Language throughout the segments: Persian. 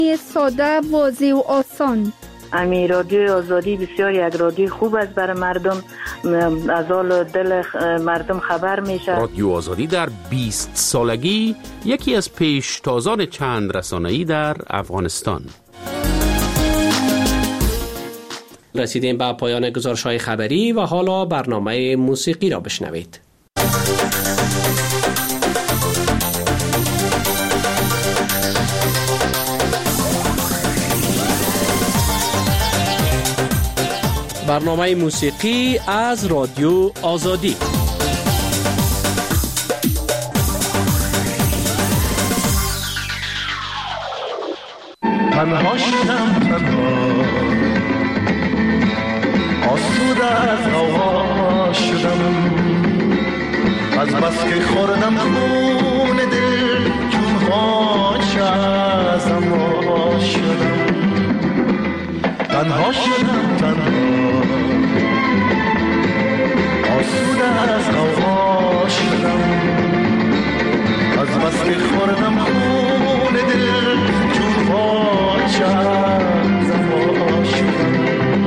ساده، واضح و آسان. امی رادیو آزادی بسیار یک رادیو خوب است برای مردم، از حال دل مردم خبر میشه. رادیو آزادی در 20 سالگی یکی از پیشتازان چند رسانه‌ای در افغانستان. رسیدیم به پایان گزارش‌های خبری و حالا برنامه موسیقی را بشنوید. برنامه موسیقی از رادیو آزادی. تنها شدم، تنها آسوده از غوغا شدم، از بس که خوردم خون دل چون غاچه ازم وا شدم. تنها شدم، تنها آسوده از غوغا شدم، از بس که خوردم خون دل چون غاچه ازم وا شدم.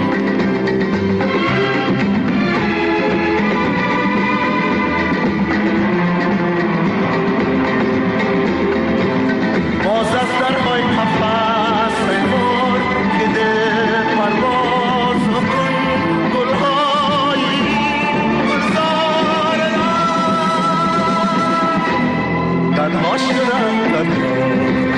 باز از درهای قفس ریمار که دل پرواز کن، گلهای گلزار تنها شدم، تنها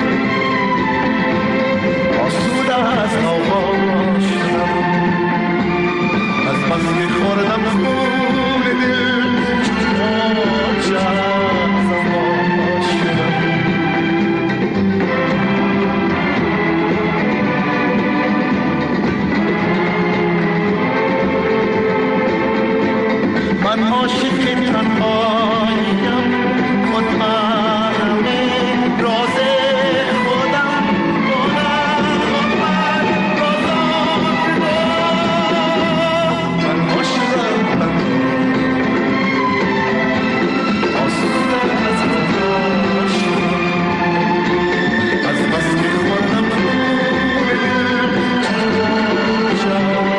آسوده از غوغا شدم، از بس که خوردم خون دل چون غاچه ازم وا شدم. من عاشق تنهاییم، مطمئنم راز خودم من عاشقم، آسوده از غوغا شدم، از بس که خوردم خون دل چون غاچه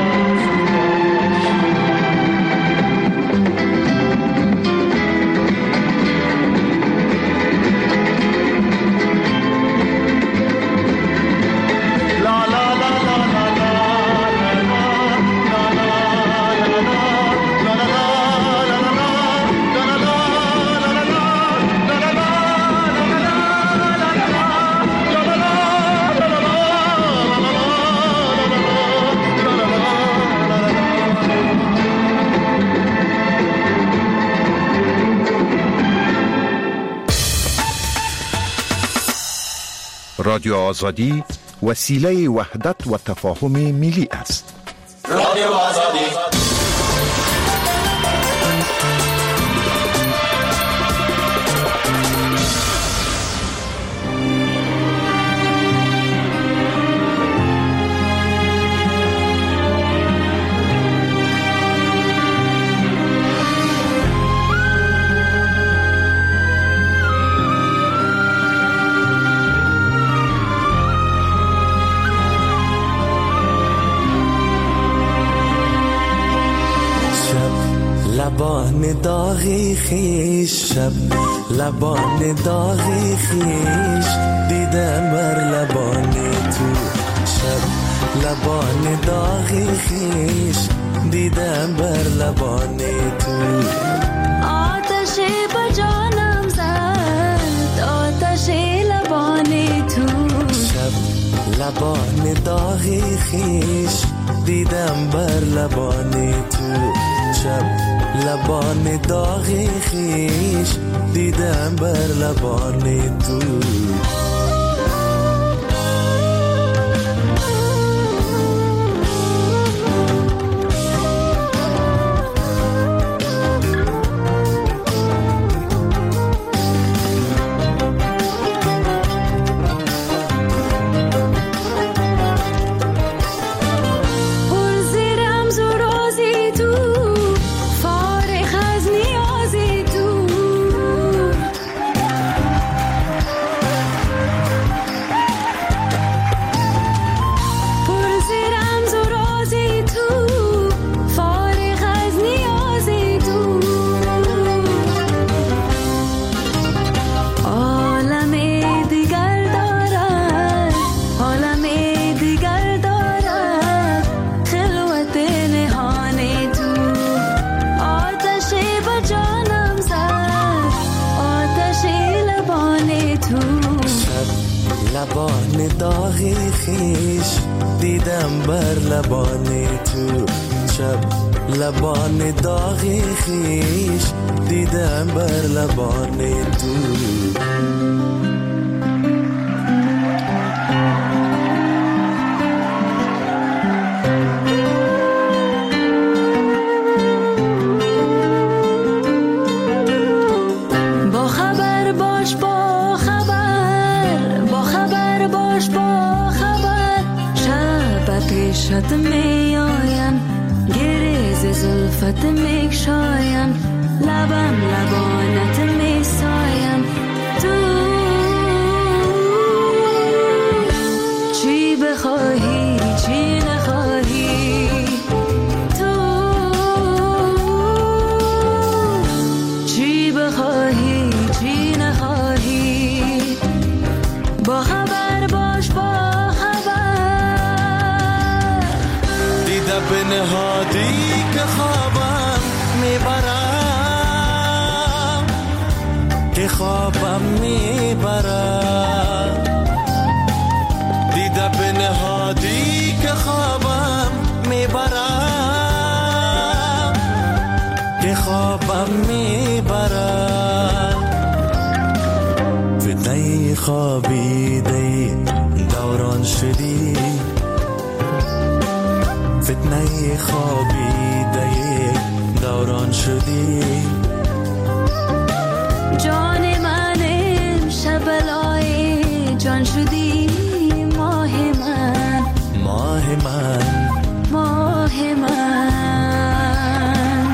رادیو آزادی وسیله وحدت و تفاهم ملی است. رادیو آزادی. لبان داغی خیش، شب لبان داغی خیش، دیدم بر لبان تو، شب لبان داغی خیش، دیدم بر لبان تو. آتش به جانم زد، آتش لبان تو، شب لبان داغی خیش، دیدم بر لبان تو، شب لبان داغی خیش، دیدم بر لبان تو. داغی خیش دیدم بر لبان تو شب لبان داغی خیش دیدم بر لبان تو شد می آیم گریز زلفت می شایم لبم لبانت می سایم تو چی بخواهی چی نخواهی تو چی بخواهی چی نخواهی با خبر باش با به نهادی که خوابم میبرم که خوابم میبرم دیده به نهادی که خوابم میبرم که خوابم میبرم فتنه خوابیده دوران شدی فتنه خوابیده دوران شدی جان من شبلای جان شدی ماه من ماه من ماه من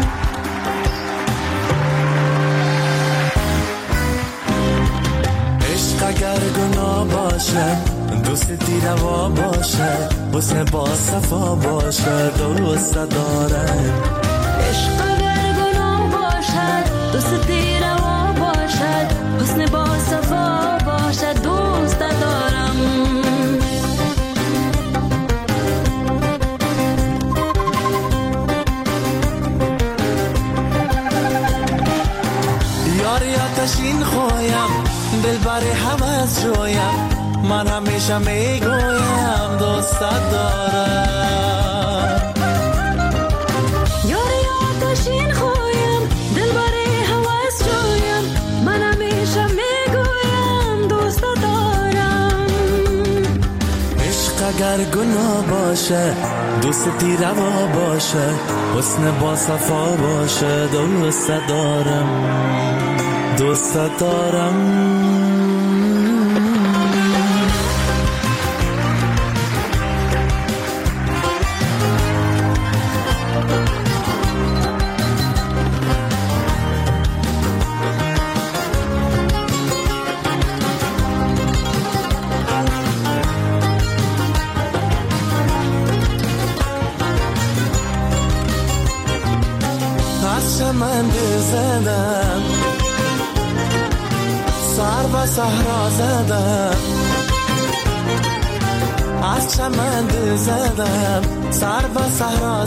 عشق اگر گناه باشه دوستی روا باشه حسن با صفا باشه دوست دارم عشق اگر گناه باشد دوستی روا باشد حسن با صفا باشد دوست دارم یاری آتشین خوایم دل بری حوض جویم من همیشه میگویم دوست دارم یاری آتشین خوایم دل بری حوض جویم من همیشه میگویم دوست دارم عشق اگر گناه باشه دوستی روا باشه حسن با صفا باشه دوست دارم دوست دارم من زدم سر و صحرا زدم از چمن زدم سر و صحرا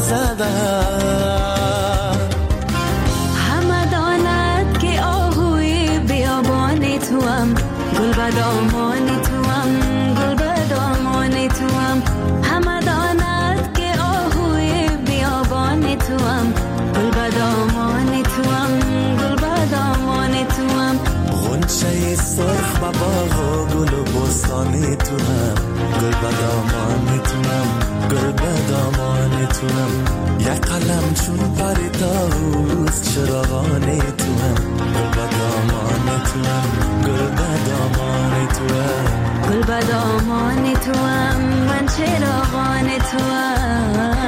زدم همه داند که آهوی بیابان توام گل بدامان توام گل بدامان توام همه داند که آهوی بیابان توام گل بدامان توام گل بدامان توام غنچه سرخ و باغ و گل و بستانی توام گل بدامان توام گل بدامان توام یک قلم چون پری طاووس چراغان توام گل بدامان توام گل بدامان توام گل بدامان توام من چراغان توام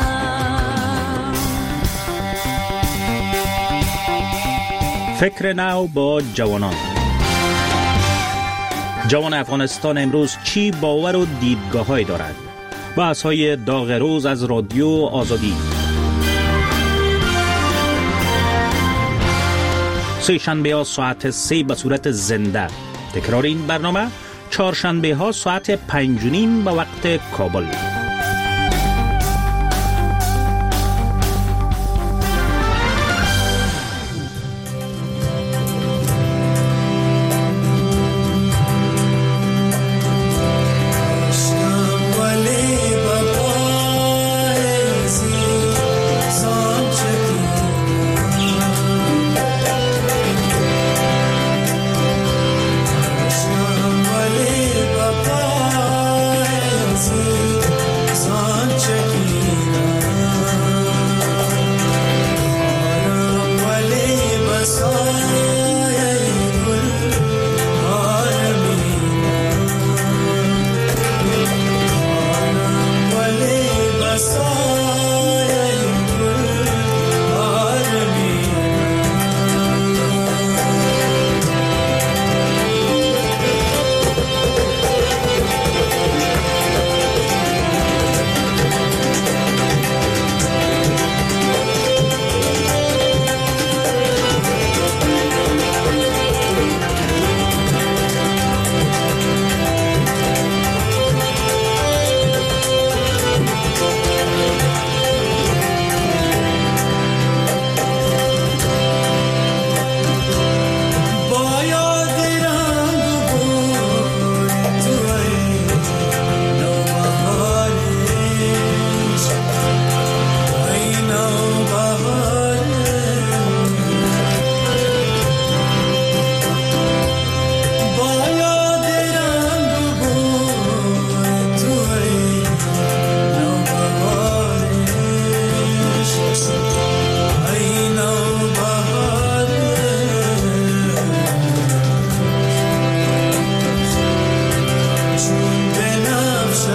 فکر نو با جوانان. جوان افغانستان امروز چی باور و دیدگاه‌هایی دارد؟ بحث‌های داغ روز از رادیو آزادی. سه شنبه ها ساعت 3 به صورت زنده. تکرار این برنامه چهارشنبه ها ساعت 5:30 به وقت کابل.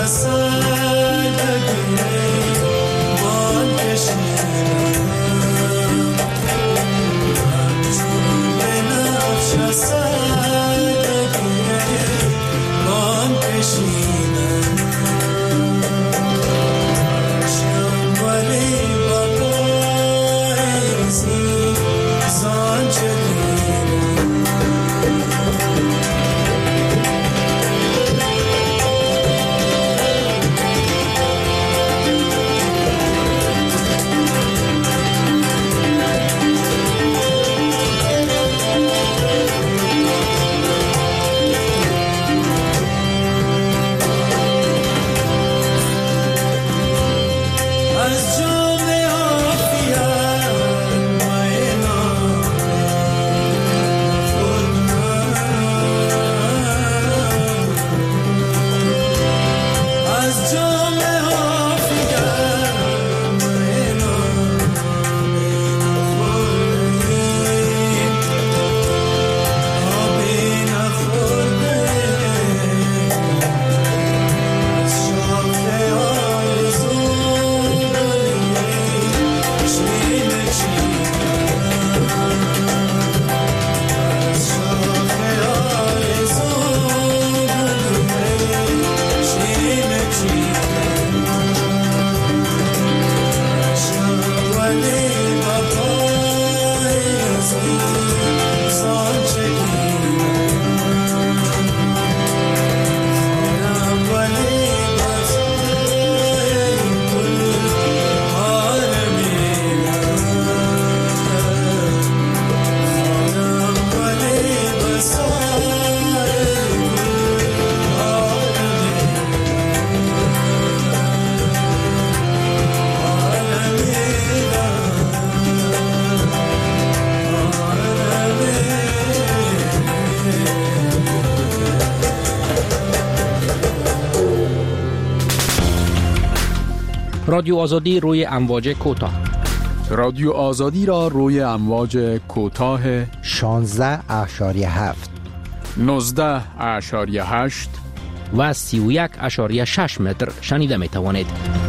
رادیو آزادی روی امواج کوتاه. رادیو آزادی را روی امواج کوتاه 16.7 19.8 و 31.6 متر شنیده می توانید.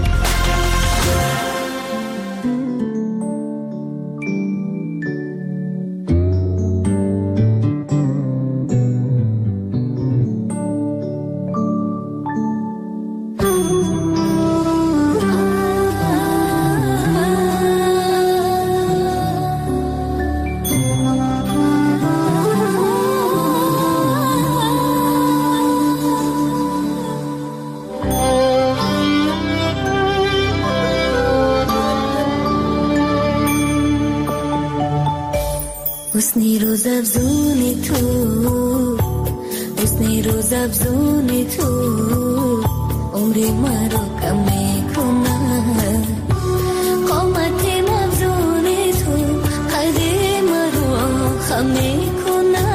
حسنی روز افزونی تو، حسنی روز افزونی تو، عمری مرا کم میکنه. قامتی مفزونی تو، قدی مرا خم میکنه.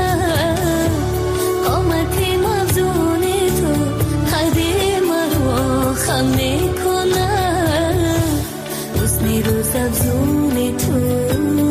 قامتی مفزونی تو، قدی مرا خم میکنه. حسنی روز افزونی تو.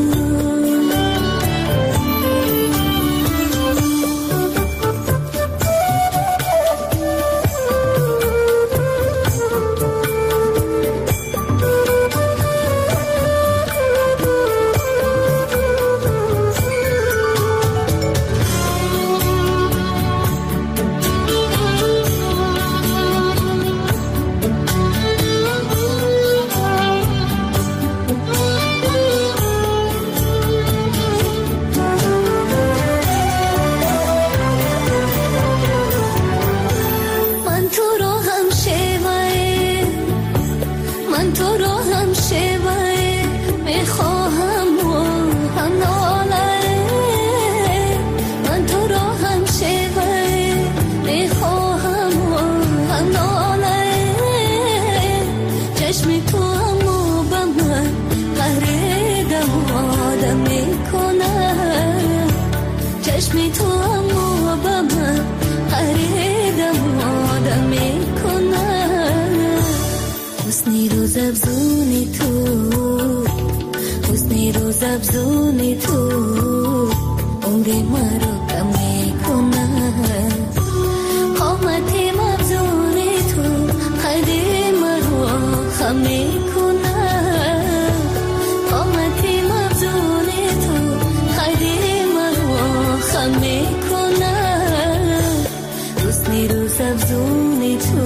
افزونی تو عمری مرا کم میکنه. قامتی مفزونی تو خم میکنم قامت مبزون تو خد مرا خم میکنم حسنی روز افزون تو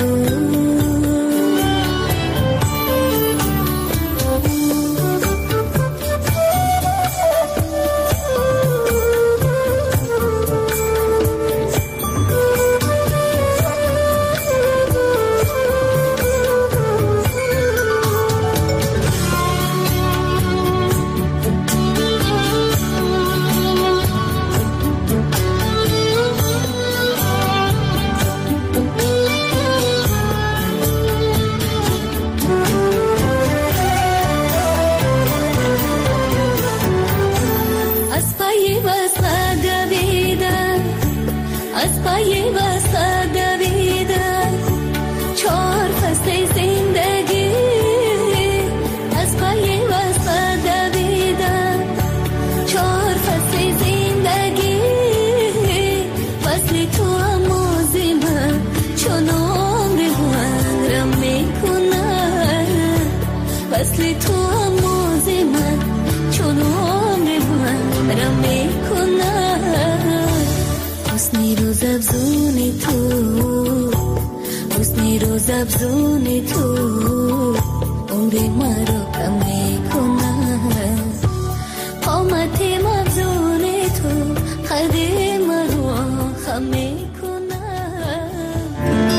افزون تو عمر مرا کم میکنم قامت مبزون تو خد مرا خم میکنم.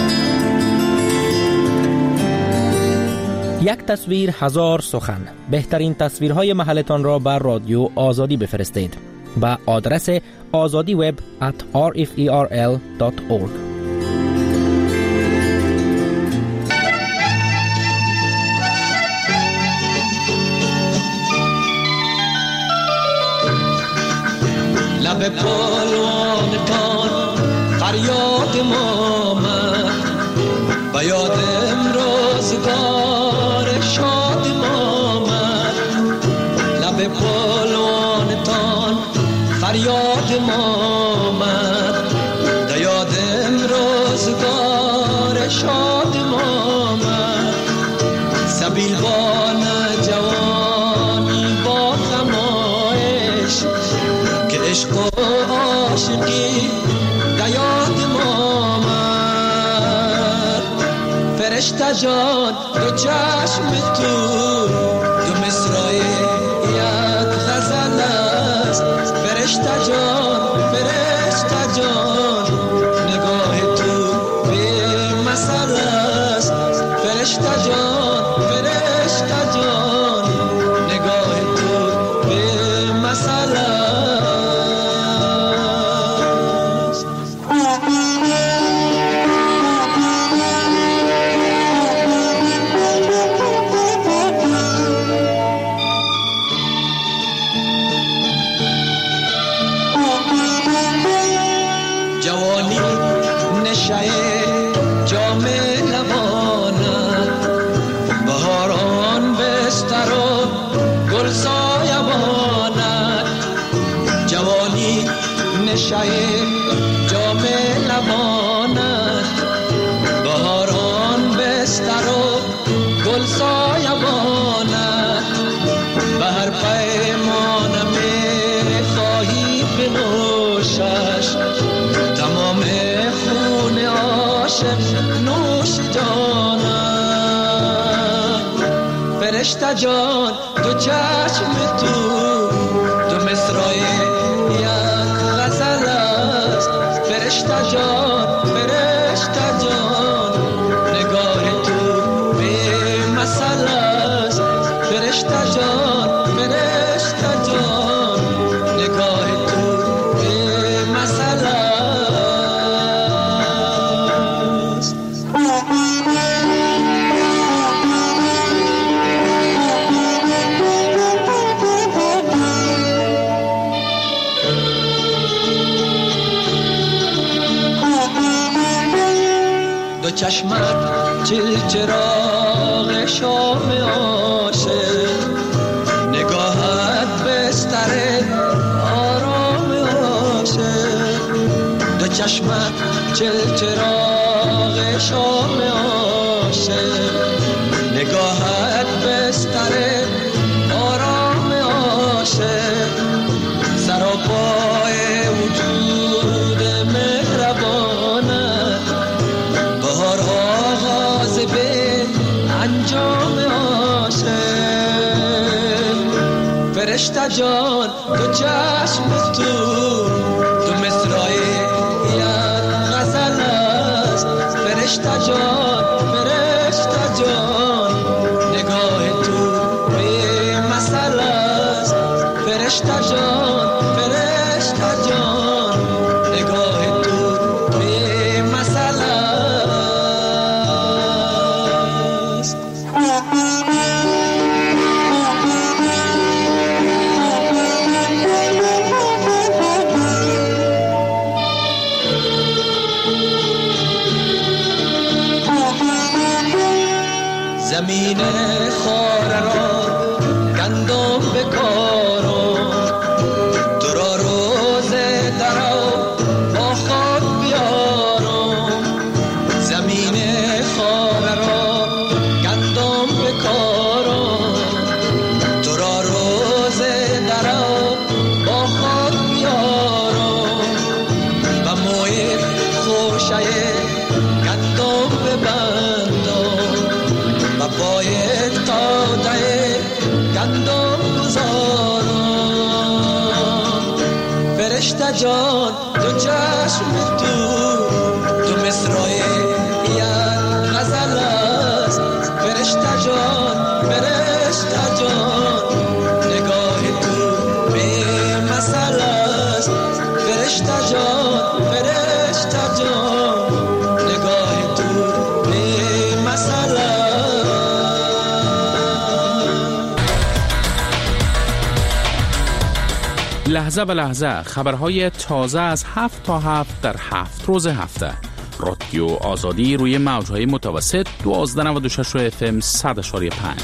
یک تصویر هزار سخن. بهترین تصویرهای محلتان را بر رادیو آزادی بفرستید به آدرس azadiweb@rferl.org. لب پالوانتان فریاد ما آمد و یادم روزگار شاد ما آمد. لب پالوانتان فریاد ما آمد و یادم روزگار شاد ما آمد. سبیل بان جوانی با خمایش که عشق و عاشقی دیاد ما آمد. فرشته جان دو چشم تو دو مصرع یک غزل است. فرشته جان نگاه تو به مثل است. فرشته جان نگاه تو به مثل است. جوانی نشه جام لبانت بهاران بستر و گل سایبانت. جوانی نشه جام لبانت بهاران بستر و گل سایبانت. به هر پیمانم خواهی بنوشش تمام خون عاشق نوش جانم. فرشته جان دو چشم تو دو مصرع یک غزل است. فرشته جان نگاه تو به مثل است. فرشته جان نگاه تو به مثل است. دو چشمت چراغ شام عاشق نگاهت بستر آرام عاشق. دو چشمت چراغ شام عاشق نگاهت فرشته جان دو چشم تو مصرای یک غزل است. فرشته جان نگاه تو به مسئله است. فرشته جان نگاه تو به مسئله است. زمین خاره را گندم بکارم، تو را روز درو با خود بیارم. زمین خاره را گندم بکارم، تو را روز درو با خود بیارم. و موی خوشه گندم ببندم و پای تاده گندم گذارم. فرشته جان دو چشم تو مصرای یک غزل است. فرشته جان نگاه تو به مسئله است. فرشته جان نگاه تو به مسئله است. لحظه به لحظه خبرهای تازه از 7 تا 7 در 7 روز هفته. رادیو آزادی روی موجهای متوسط 1296 FM 100.5.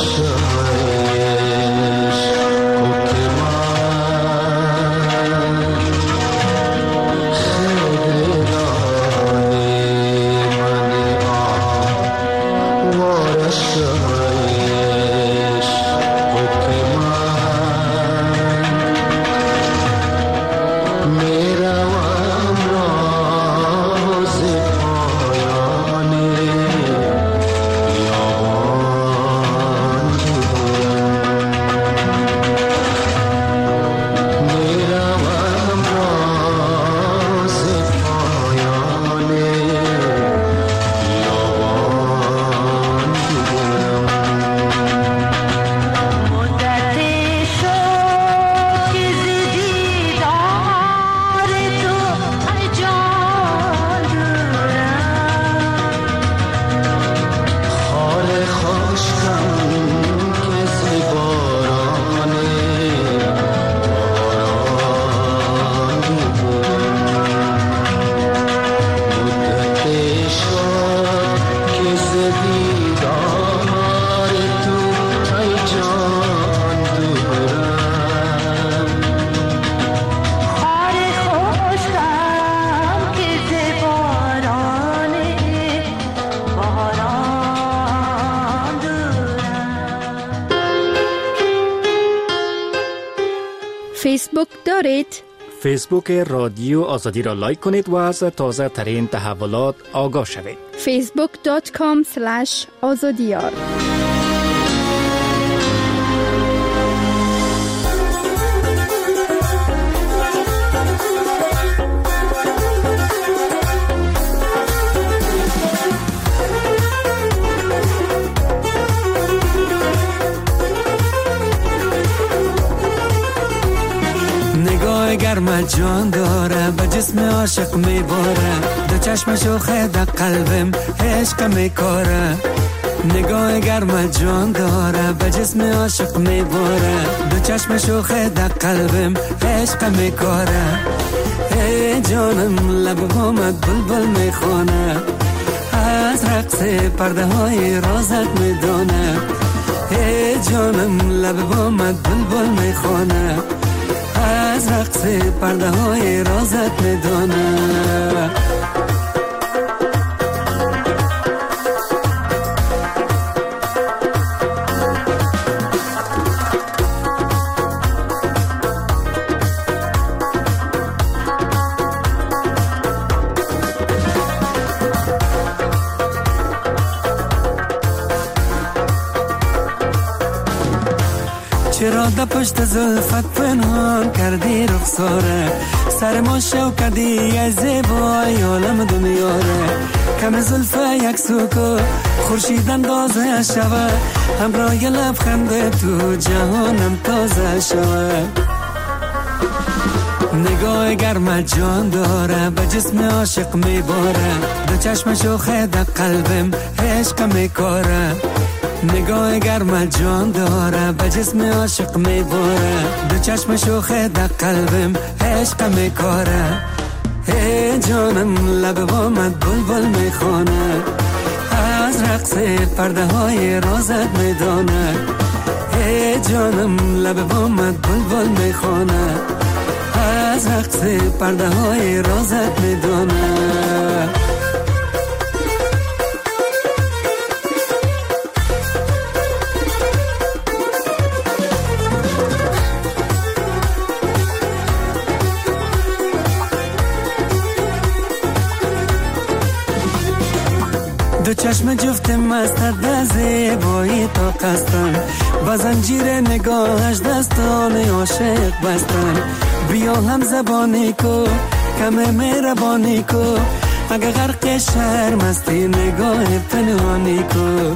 فیسبوک دارید؟ فیسبوک رادیو آزادی را لایک کنید و از تازه ترین تحولات آگاه شوید. facebook.com/azadiyar گرم جان داره به جسم عاشق میباره دو چشم شوخه در قلبم عشق میکاره نگاه گرم جان داره به جسم عاشق میباره دو چشم شوخه در قلبم عشق میکاره ای جانم لب بامت بلبل میخونه از رقص پرده های رازت میدونه ای جانم لب بامت بلبل میخونه از رقص پرده های رازت میدونه چرا در پشت زلفت پنهان کردی رخساره سر ما شو کردی از زیبای عالم دنیاره کم زلف یک سوکو خورشید اندازه شوه همراه لبخند تو جهانم تازه شوه نگاه گرم جان داره به جسم عاشق میباره دو چشم شوخه در قلبم عشق میکاره نگاه گرم جان داره به جسم عاشق میباره دو چشم شوخه در قلبم عشق میکاره ای جانم لب بامت بلبل میخونه از رقص پرده های رازت میدونه ای جانم لب بامت بلبل میخونه از رقص پرده های رازت میدونه دو چشم جفت مستر در زیبایی تا قصدن با زنجیر نگاهش دستان عاشق بستن بیا هم زبانی کو کم مهربانی کو اگه غرق شرم استی نگاه پنهانی کو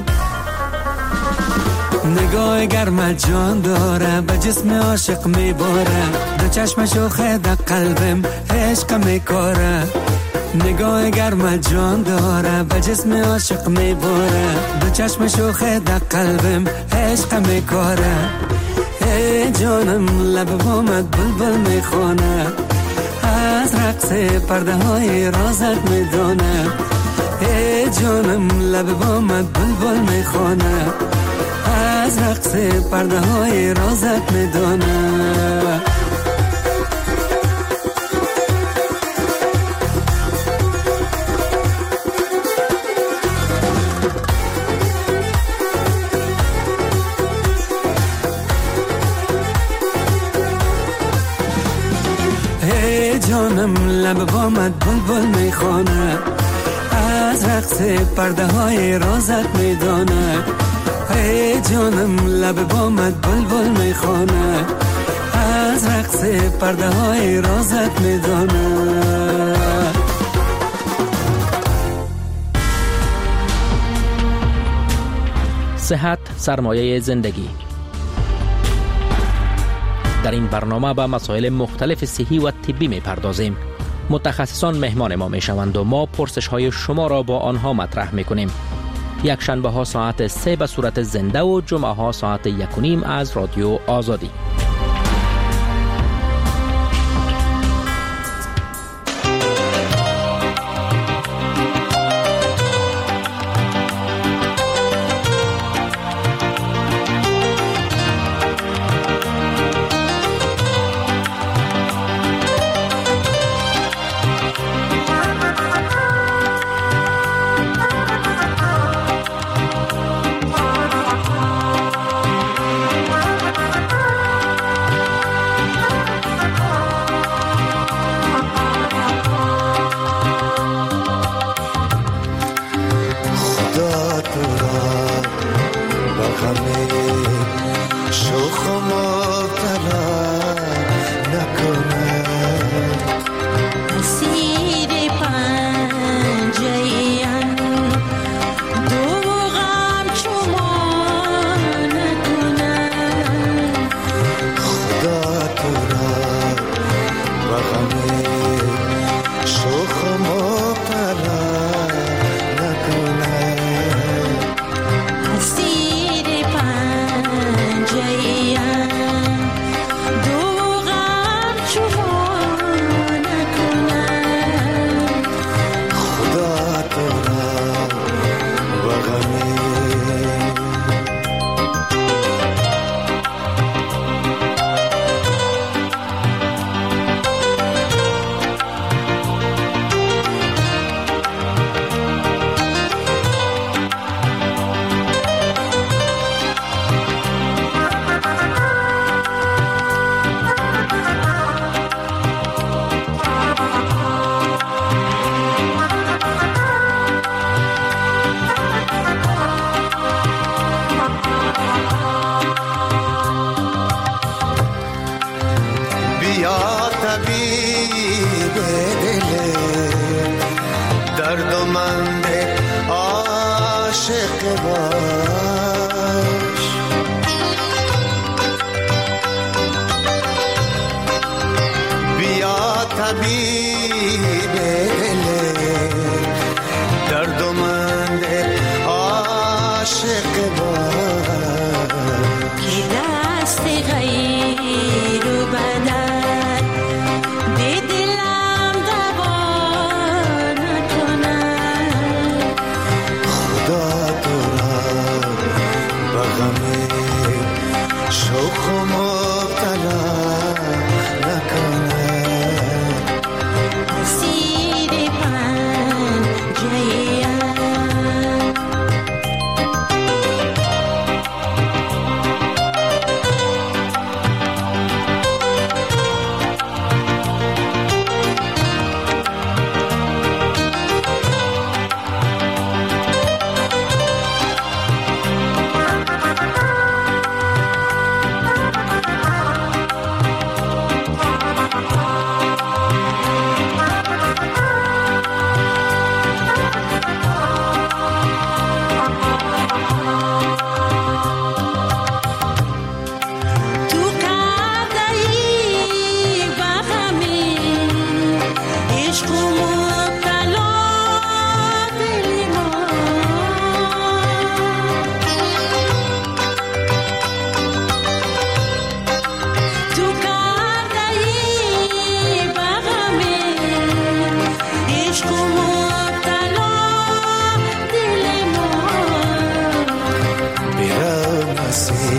نگاه گرم جان داره به جسم عاشق میباره دو چشم شوخه در قلبم عشق میکاره نگاه گرم جان داره به جسم عاشق میباره دو چشم شوخه در قلبم عشق میکاره ای جانم لب بامت بلبل میخونه از رقص پرده های رازت میدونه ای جانم لب بامت بلبل میخونه از رقص پرده های رازت میدانم. جانم لب بامت بلبل میخواند، از رقص پرده های رازت میداند. ای جانم لب بامت بلبل میخواند، از رقص پرده های رازت میداند. صحت سرمایه زندگی. در این برنامه به مسائل مختلف صحی و طبی می پردازیم. متخصصان مهمان ما می شوند و ما پرسش های شما را با آنها مطرح می کنیم. یک شنبه ها ساعت 3 به صورت زنده و جمعه ها ساعت 1:30 از رادیو آزادی.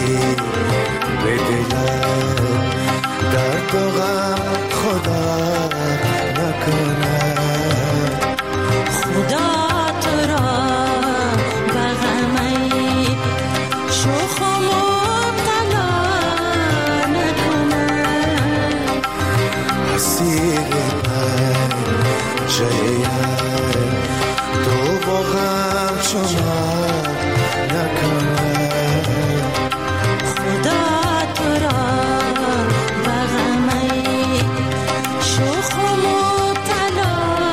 به دلت درد و غم خدا نکند. خدا تو را به غمی شوخ و مبتلا نکند. اسیر پنجه‌ات تو با غم شما نکند. خدا تو را به غمی شوخ و مبتلا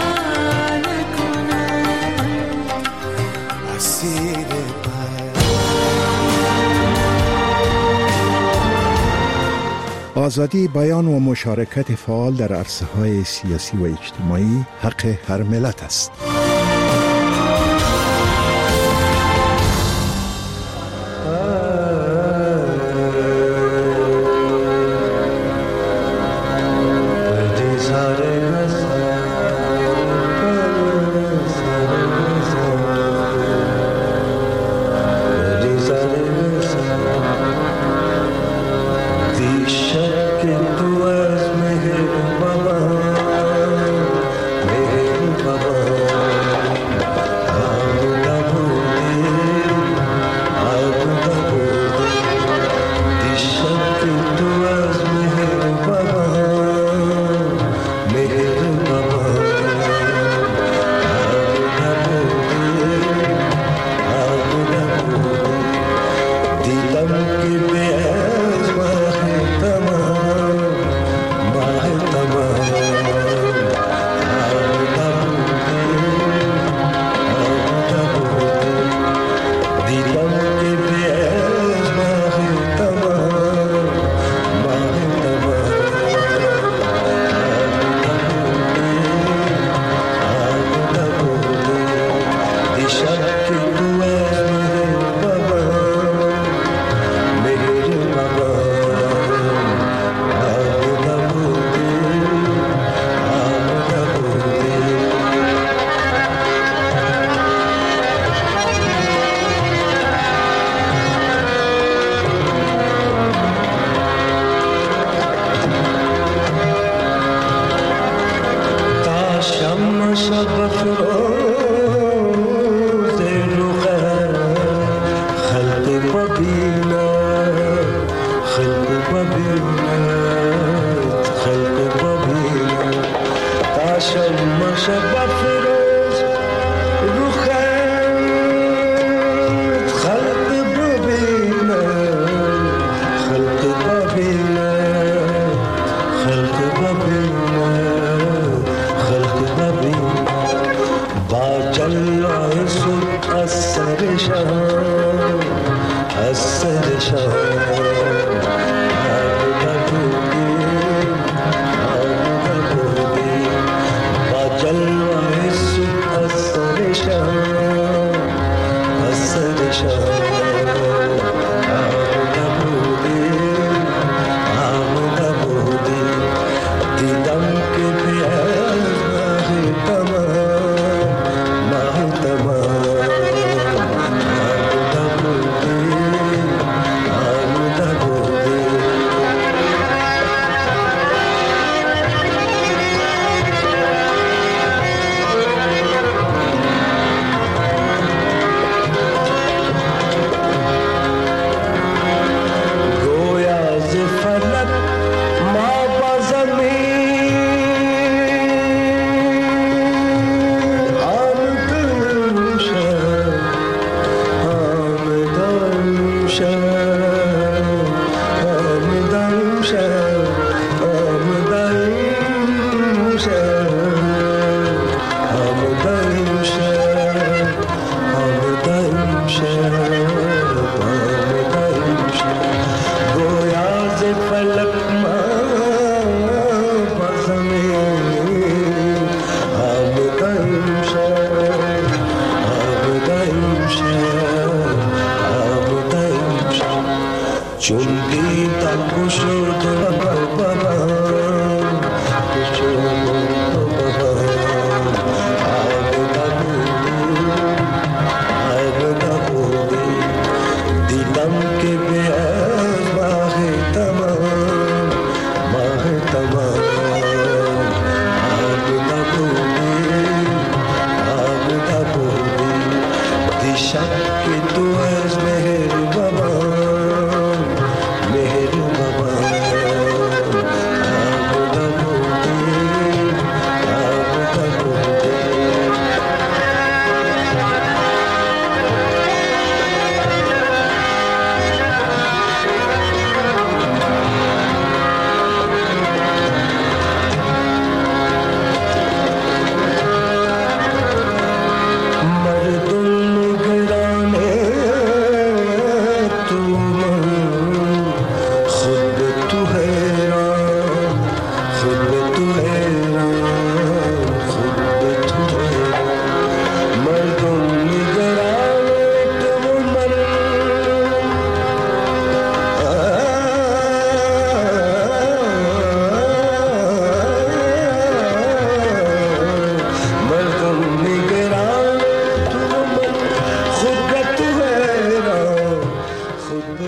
نکند. اسیر آزادی بیان و مشارکت فعال در عرصه‌های سیاسی و اجتماعی حق هر ملت است. چون دیدم شد بابا